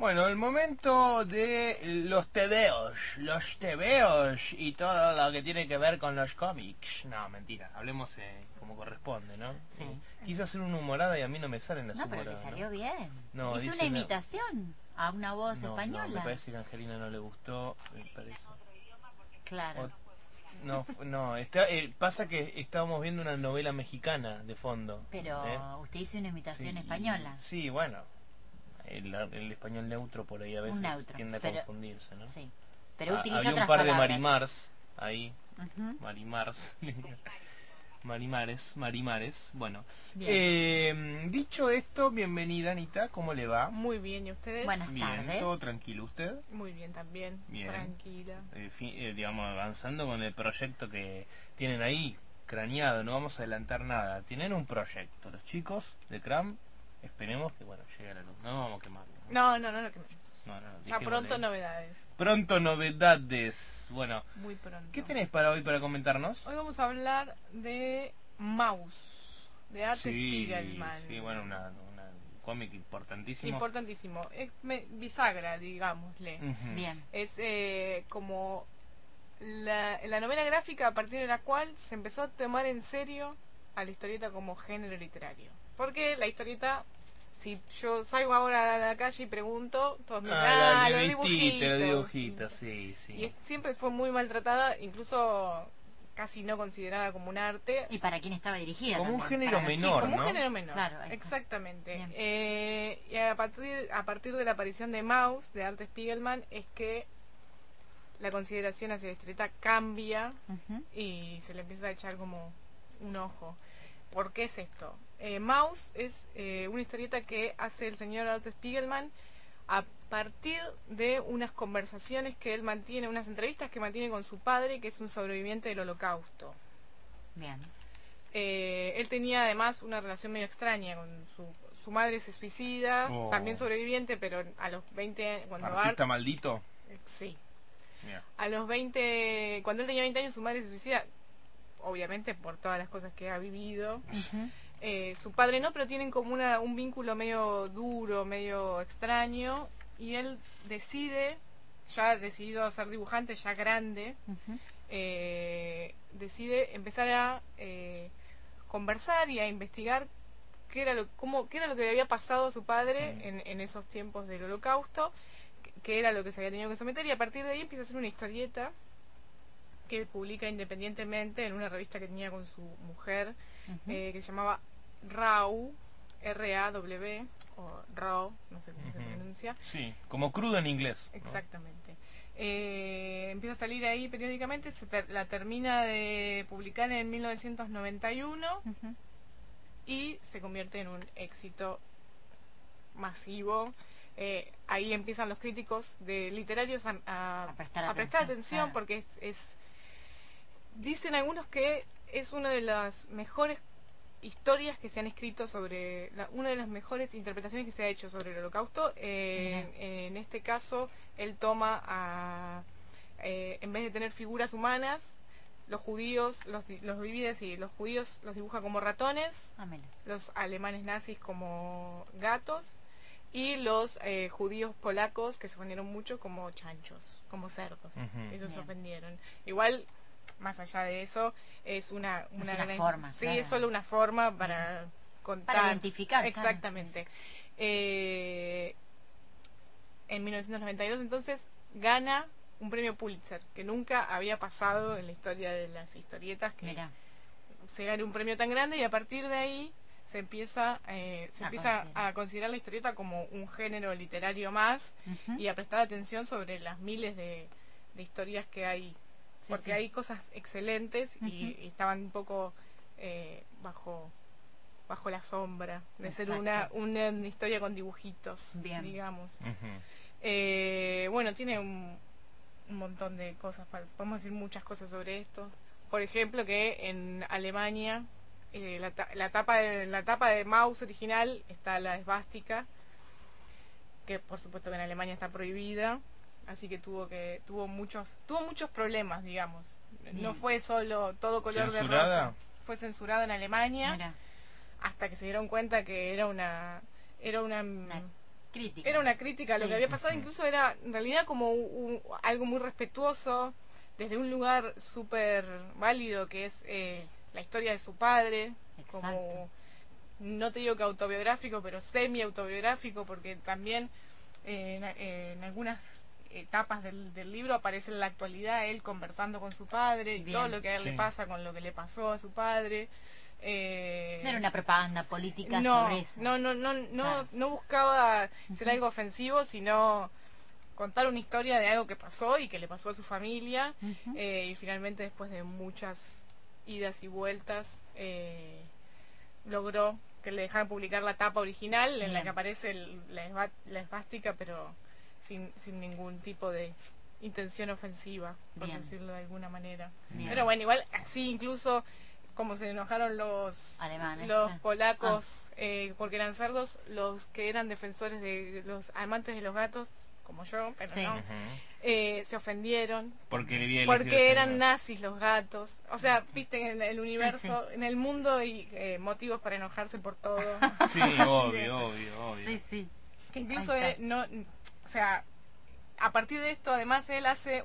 Bueno, el momento de los tebeos y todo lo que tiene que ver con los cómics. No, mentira, hablemos como corresponde, ¿no? Sí. Quise hacer una humorada y a mí no me salen las No, pero humораdas. le salió bien. No, Hizo dice una imitación a una voz no, española. No, me parece que a Angelina no le gustó, me parece. Claro. Pasa que estábamos viendo una novela mexicana de fondo. Pero usted hizo una imitación Sí, española. Sí, bueno, el español neutro por ahí a veces tiende a confundirse, ¿no? Sí, pero utiliza había otras un par de palabras. Marimars ahí, Marimars, Marimares, bueno. Dicho esto, bienvenida Anita, ¿cómo le va? Muy bien, ¿y ustedes? Buenas tardes. Bien, todo tranquilo, ¿usted? Muy bien también, Bien. Tranquila. Digamos, avanzando con el proyecto que tienen ahí, craneado, no vamos a adelantar nada. Tienen un proyecto, los chicos de CRAM, esperemos que, bueno, llegue a la luz, no vamos a quemarlo. No lo quememos. No, ya pronto novedades. Pronto novedades. Bueno, muy pronto. ¿Qué tenés para hoy para comentarnos? Hoy vamos a hablar de Maus, de Art Spiegelman. Sí, bueno, un cómic importantísimo. Importantísimo. Es bisagra, digámosle. Bien. Es como la novela gráfica a partir de la cual se empezó a tomar en serio a la historieta como género literario. Porque la historieta... Si yo salgo ahora a la calle y pregunto, todos me dicen, los dibujitos, sí. Y siempre fue muy maltratada, incluso casi no considerada como un arte. ¿Y para quién estaba dirigida? Como también, un género menor, como ¿no? un género menor, claro, exactamente. Y a partir de la aparición de Maus, de Art Spiegelman, es que la consideración hacia la historieta cambia y se le empieza a echar como un ojo. ¿Por qué es esto? Maus es una historieta que hace el señor Art Spiegelman a partir de unas conversaciones que él mantiene, unas entrevistas que mantiene con su padre, que es un sobreviviente del Holocausto. Bien. Él tenía además una relación medio extraña con su madre, se suicida, también sobreviviente, pero a los 20... ¿Artista maldito? Sí. Yeah. A los 20... Cuando él tenía 20 años, su madre se suicida, obviamente por todas las cosas que ha vivido. Su padre no, pero tienen como un vínculo medio duro, medio extraño, y él ya decidido a ser dibujante, ya grande, decide empezar a conversar y a investigar qué era lo que le había pasado a su padre en esos tiempos del Holocausto, qué era lo que se había tenido que someter, y a partir de ahí empieza a hacer una historieta que publica independientemente en una revista que tenía con su mujer, que se llamaba RAW, R-A-W, o RAW, no sé cómo se pronuncia. Sí, como crudo en inglés, ¿no? Exactamente. Empieza a salir ahí periódicamente, la termina de publicar en 1991 y se convierte en un éxito masivo. Ahí empiezan los críticos literarios a prestar atención, porque dicen algunos que es una de las mejores historias que se han escrito sobre una de las mejores interpretaciones que se ha hecho sobre el Holocausto. En este caso él toma en vez de tener figuras humanas, los judíos los divide así: los judíos los dibuja como ratones, los alemanes nazis como gatos, y los judíos polacos, que se ofendieron mucho, como chanchos, como cerdos. Ellos se ofendieron. Igual, más allá de eso, es una forma. Sí, claro. Es solo una forma para contar. Para identificar. Exactamente. En 1992, entonces, gana un premio Pulitzer, que nunca había pasado en la historia de las historietas, que se gane un premio tan grande, y a partir de ahí se empieza a considerar la historieta como un género literario más, y a prestar atención sobre las miles de historias que hay, porque hay cosas excelentes y estaban un poco bajo la sombra de ser una historia con dibujitos, digamos. Bueno, tiene un montón de cosas, podemos decir muchas cosas sobre esto. Por ejemplo, que en Alemania la tapa de Maus original está la esvástica, que por supuesto que en Alemania está prohibida, así que tuvo muchos problemas, digamos. No fue solo todo color de rosa, fue censurado en Alemania. Hasta que se dieron cuenta que era una Crítica. Era una crítica a lo Sí. que había pasado, incluso era en realidad como algo muy respetuoso, desde un lugar súper válido que es la historia de su padre, como, Exacto. no te digo que autobiográfico, pero semi-autobiográfico, porque también en algunas etapas del libro aparece en la actualidad él conversando con su padre y Bien. todo lo que a él Sí. le pasa con lo que le pasó a su padre. No era una propaganda política no, sobre eso. no buscaba ser algo ofensivo, sino contar una historia de algo que pasó y que le pasó a su familia. Ujú. Y finalmente, después de muchas idas y vueltas, logró que le dejaran publicar la tapa original en la Bien. que aparece la esvástica, pero sin ningún tipo de intención ofensiva, por Bien. decirlo de alguna manera. Bien. Pero bueno, igual así incluso como se enojaron los Alemanes, los ah. polacos porque eran cerdos, los que eran defensores de los amantes de los gatos, como yo, pero Sí. no, Ujú. se ofendieron Porque le había elegido porque ese eran animal. nazis los gatos. O sea, viste en el universo, en el mundo hay motivos para enojarse por todo. Sí, Así que- obvio. Sí, sí. que incluso Ahí está. o sea, a partir de esto además él hace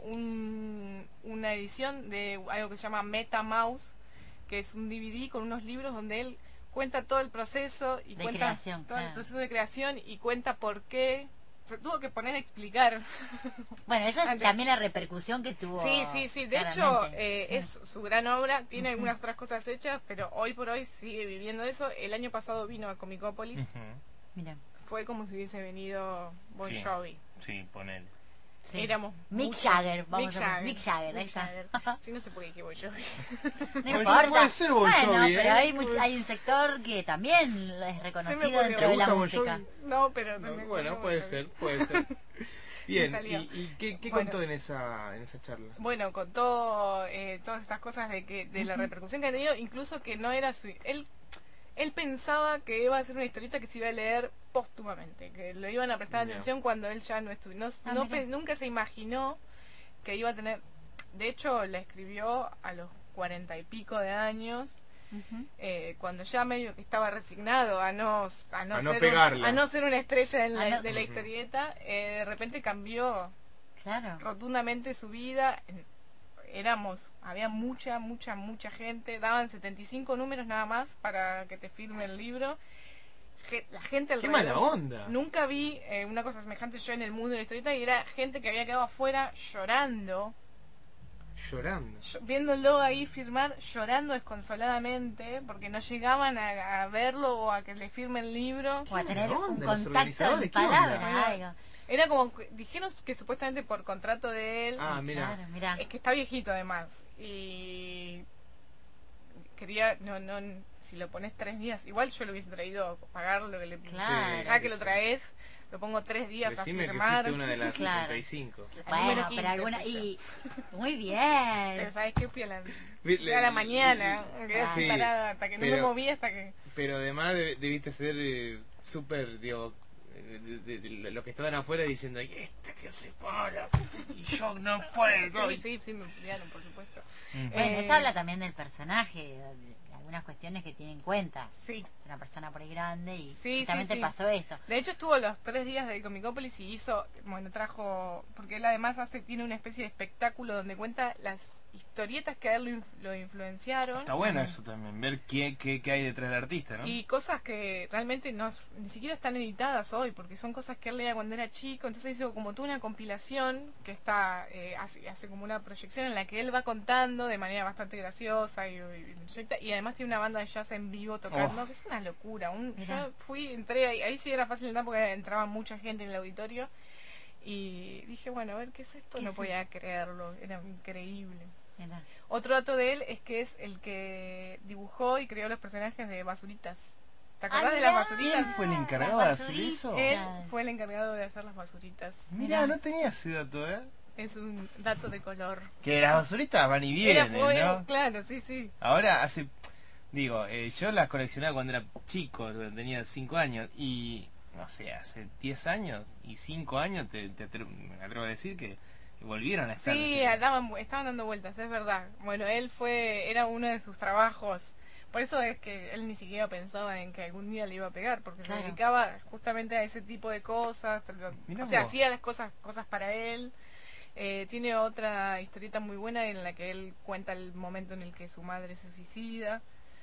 una edición de algo que se llama Meta Mouse, que es un DVD con unos libros donde él cuenta todo el proceso y De cuenta creación, todo el claro. proceso de creación y cuenta por qué se tuvo que poner a explicar. Bueno, esa es Antes- también la repercusión que tuvo. Sí, de hecho claramente. Sí. es su gran obra, tiene algunas otras cosas hechas, pero hoy por hoy sigue viviendo eso. El año pasado vino a Comicópolis, Ujú. Mira, fue como si hubiese venido Bon Sí. Jovi. Sí, ponele. sí. Éramos Mick muchos. Jagger, vamos Mick a poner Jagger. Mick Jagger, ahí Mick está. Jagger. Sí, no sé por qué dije Bon Jovi. No Bueno, importa. puede ser Bon Bueno, Jovi, pero ¿eh? hay un sector que también es reconocido ocurrió. dentro ¿Te de la gusta Bon música. Jovi? No, pero se me No, ocurrió bueno, Bon puede Jovi. ser, puede ser. Bien, salió. ¿y qué Bueno. contó en esa charla? Bueno, contó todas estas cosas de la repercusión que ha tenido, incluso que no era su... Él pensaba que iba a ser una historieta que se iba a leer póstumamente, que lo iban a prestar Ya. atención cuando él ya no estuvo. Mira. Nunca se imaginó que iba a tener... De hecho, la escribió a los 40 y pico de años, Ujú. cuando ya medio que estaba resignado a no ser pegarla. a no ser una estrella A no- de la historieta. De repente cambió Claro. rotundamente su vida. Había mucha gente, daban 75 números nada más para que te firme el libro. La gente ¡Qué alrededor. mala onda! Nunca vi una cosa semejante yo en el mundo de la historieta, y era gente que había quedado afuera llorando, Llorando. viéndolo ahí firmar, llorando desconsoladamente porque no llegaban a verlo o a que le firme el libro. O a tener mala un onda, los contacto organizadores, en ¿qué onda? palabras, algo. Era como, dijeron que supuestamente por contrato de él, Ah, mira. Claro, mira. es que está viejito además, y quería, si lo pones 3 días, igual yo lo hubiese traído, pagar lo que le Claro. ya que lo traes, lo pongo 3 días Decime a que firmar. fuiste una de las Claro. 75. Al número Bueno, 15 pero alguna. fui yo. Y. Muy Pero bien. ¿sabes qué? Fui a la Le- mañana, quedé así Sí, parada hasta que no me pero- moví, hasta que... Pero además debiste ser súper, digo, de lo que estaban afuera diciendo, ¿y esta que se para? Y yo no puedo. Sí, me pidieron, por supuesto. Ujú. Bueno, eso habla también del personaje, de algunas cuestiones que tiene en cuenta. Sí. Es una persona por ahí grande y Sí, justamente sí. pasó esto. De hecho estuvo los 3 días de Comicópolis y trajo, porque él además tiene una especie de espectáculo donde cuenta las historietas que a él lo influenciaron. Está bueno eso también, ver qué hay detrás del artista, ¿no? Y cosas que realmente ni siquiera están editadas hoy, porque son cosas que él leía cuando era chico. Entonces hizo como toda una compilación que está hace como una proyección en la que él va contando de manera bastante graciosa y además tiene una banda de jazz en vivo tocando, Oh. que es una locura. Mirá. Yo entré ahí sí era fácil entrar porque entraba mucha gente en el auditorio y dije, bueno, a ver qué es esto, ¿Qué no es podía creerlo, era increíble. Mira. Otro dato de él es que es el que dibujó y creó los personajes de Basuritas. ¿Te acordás de las mirá. Basuritas? ¿Quién fue el encargado de hacer eso? Él fue el encargado de hacer las basuritas. Mirá, no tenía ese dato, ¿eh? Es un dato de color. Que las basuritas van y vienen, ¿no? Claro, sí. Ahora yo las coleccionaba cuando era chico, tenía 5 años, y no sé, hace 10 años y 5 años me atrevo a decir que volvieron a estar. Sí, estaban dando vueltas, es verdad. Bueno, era uno de sus trabajos Por eso es que él ni siquiera pensaba en que algún día le iba a pegar, porque Claro. se dedicaba justamente a ese tipo de cosas. Mirá O sea, vos. hacía las cosas para él. Tiene otra historieta muy buena en la que él cuenta el momento en el que su madre se suicida.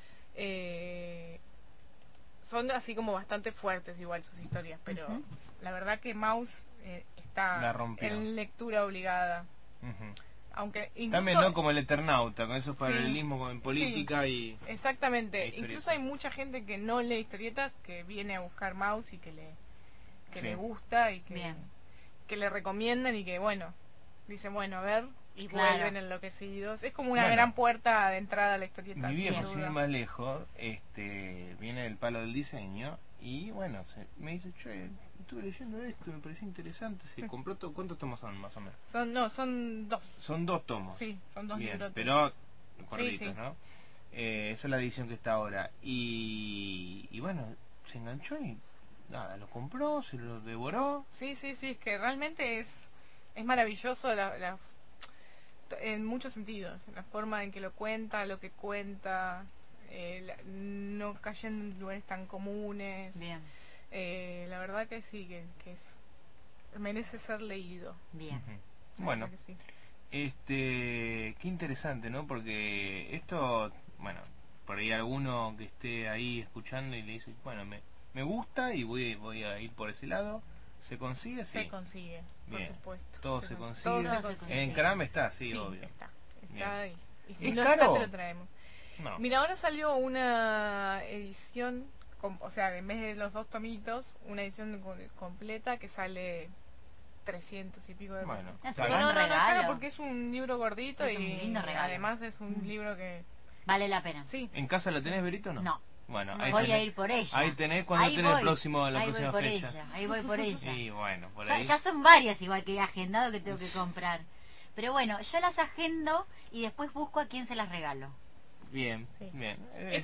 Son así como bastante fuertes igual sus historias, pero Ujú. la verdad que Maus La está rompió. en lectura obligada. Ujú. Aunque incluso, También, ¿no? Como el Eternauta, con esos paralelismos como en sí. política y... Exactamente. historietas. Incluso hay mucha gente que no lee historietas, que viene a buscar Maus y que Sí. le gusta y Bien. que le recomiendan y que, bueno, dicen, bueno, a ver, y Claro. vuelven enloquecidos. Es como una Bueno. gran puerta de entrada a la historieta. Mi sin viejo, duda. sin ir más lejos, viene del palo del diseño y bueno, me dice, che, estuve leyendo esto, me pareció interesante, se compró todo. ¿Cuántos tomos son más o menos? Son dos. Son 2 tomos. Sí, son dos Bien, librotes. pero cortitos, sí. ¿no? Esa es la edición que está ahora. Y bueno, se enganchó y nada, lo compró, se lo devoró. Sí, es que realmente es maravilloso en muchos sentidos. La forma en que lo cuenta, lo que cuenta, no cayendo en lugares tan comunes. Bien, La verdad que sí, merece ser leído. bien. Ujú. La Bueno, verdad que sí. qué interesante, ¿no? Porque esto, bueno, por ahí alguno que esté ahí escuchando y le dice, bueno, me gusta y voy a ir por ese lado. ¿Se consigue? Sí. Se consigue, por Bien. supuesto. Todo se consigue. Todo Todo se se consigue. En Cram está, sí, obvio. Está Bien. y si ¿Es no caro? está, te lo traemos. No. Mira, ahora salió una edición, o sea, en vez de los 2 tomitos, una edición completa que sale 300 y pico de Bueno, pesos. Es está un bien. No, buen es caro regalo. porque es un libro gordito Es un y lindo regalo. además es un libro que... Vale la pena. Sí, ¿En casa la tenés, Berito, o no? No. Bueno, No. ahí Voy tenés, a ir por ella. Ahí tenés cuando Ahí tenés voy. la próxima Ahí voy por fecha. ella. Ahí voy por ella. Sí, bueno, por O sea, ahí. ya son varias igual que he agendado que tengo que comprar. Pero bueno, yo las agendo y después busco a quién se las regalo. Bien, Sí. bien.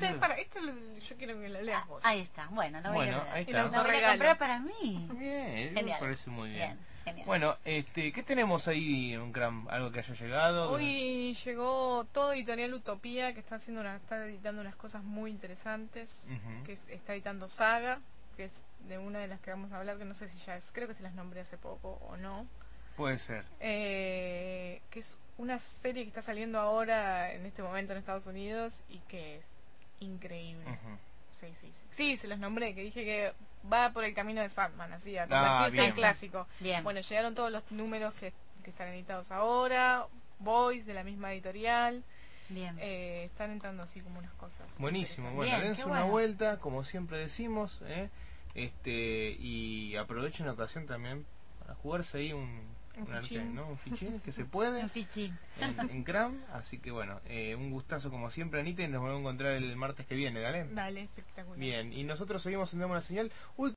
yo quiero que lo leas vos. Ahí está. Bueno, lo voy Bueno, a leer. ahí Y está. lo Lo voy a regalo. comprar para mí. Bien, Genial. me parece muy bien. Genial. Bueno, ¿qué tenemos ahí en un Cram? ¿Algo que haya llegado? Hoy llegó todo Editorial Utopía, que está editando unas cosas muy interesantes, Ujú. que está editando Saga, que es de una de las que vamos a hablar, que no sé si creo que se las nombré hace poco o no, Puede ser. que es una serie que está saliendo ahora en este momento en Estados Unidos y que es increíble. Ujú. Sí, se los nombré, que dije que va por el camino de Sandman, así, a Ah, convertirse bien. en clásico. Bien. Bueno, llegaron todos los números que están editados ahora, Boys de la misma editorial, Bien. están entrando así como unas cosas. Buenísimo. interesantes. Bueno, Bien, dense qué una bueno. vuelta, como siempre decimos, y aprovechen la ocasión también para jugarse ahí un fichín. ¿no? Un fichín que se puede Un fichín. en Cram. Así que bueno, un gustazo como siempre, Anita, y nos volvemos a encontrar el martes que viene, ¿dale? Dale, espectacular. Bien, y nosotros seguimos en Demos la Señal. Uy,